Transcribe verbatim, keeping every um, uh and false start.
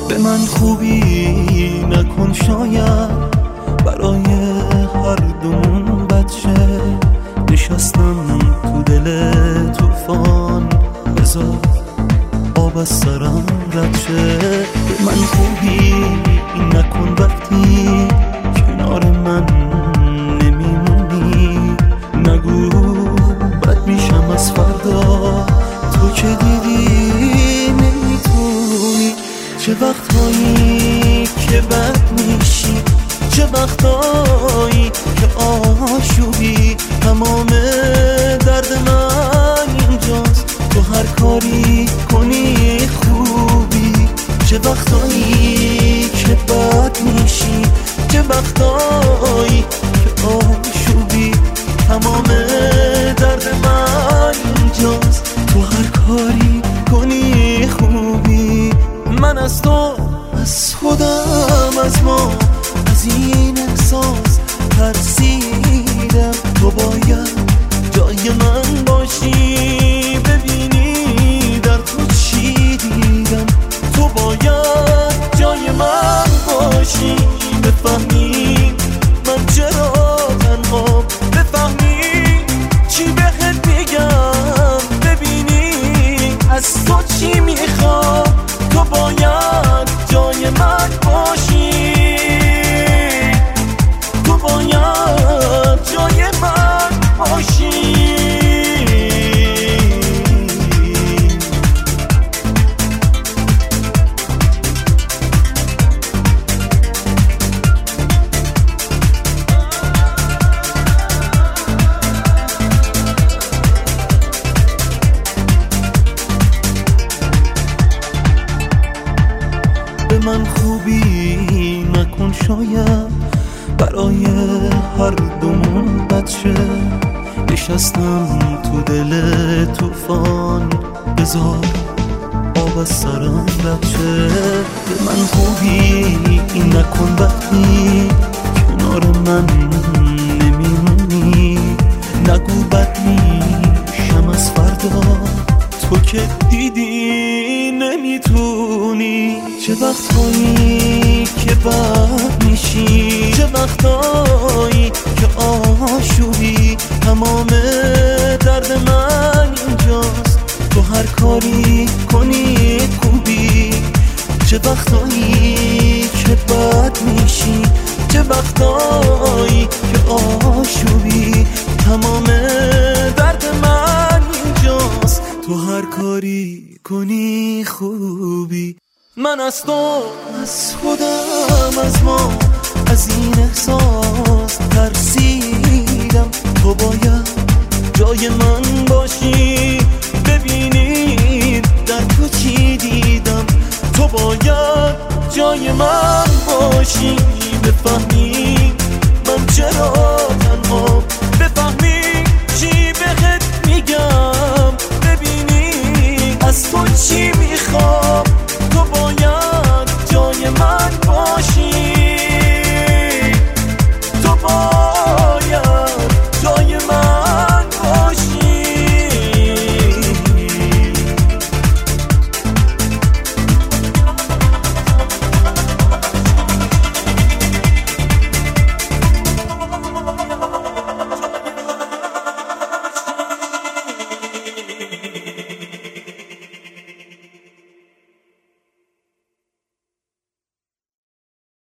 به من خوبی نکن، شاید برای هر دومون بد شه. نشستم تو دل طوفان، بذار آب از سرم رد شه. به من خوبی نکن وقتی کنار من نمیمونی. نگو بد میشم از فردا، تو که دیدی نمیتونی. چه وقتهایی که بد میشی، چه وقتهایی که آشوبی. تمام درد من اینجاست، تو هر کاری کنی خوبی. چه وقتایی که بد میشی، چه وقتایی که آشوبی. تمام درد من اینجاست، تو هر کاری کنی خوبی. من از تو، از خودم، از ما، از این احساس ترسیدم. تو باید جای من باشی، ببینی در تو چی دیدم. تو باید جای من باشی، بفهمی من چرا تنها، بفهمی چی بهت میگم، ببینی از تو چی میخوام. تو باید جای من باشی، تو باید جای من باشی. به من خوبی نکن، شاید برای هر دومون بد شه. نشستم تو دل طوفان، بذار آب از سرم رد شه. به من خوبی نکن وقتی کنار من نمیمونی. نگو بد میشم از فردا، تو که دیدی نمیتونی. چه وقتهایی که بد میشی، چه وقتهایی که آشوبی. تمام درد من اینجاست، تو هر کاری کنی خوبی. چه وقتهایی که بد میشی، چه وقتهایی که آشوبی. تمام درد من اینجاست، تو هر کاری کنی خوبی. من از تو، از خودم، از ما، از این احساس ترسیدم. تو باید جای من باشی، ببینی در تو چی دیدم. تو باید جای من باشی، بفهمی من چرا تنها، بفهمی چی بهت میگم، ببینی از تو چی میخوام.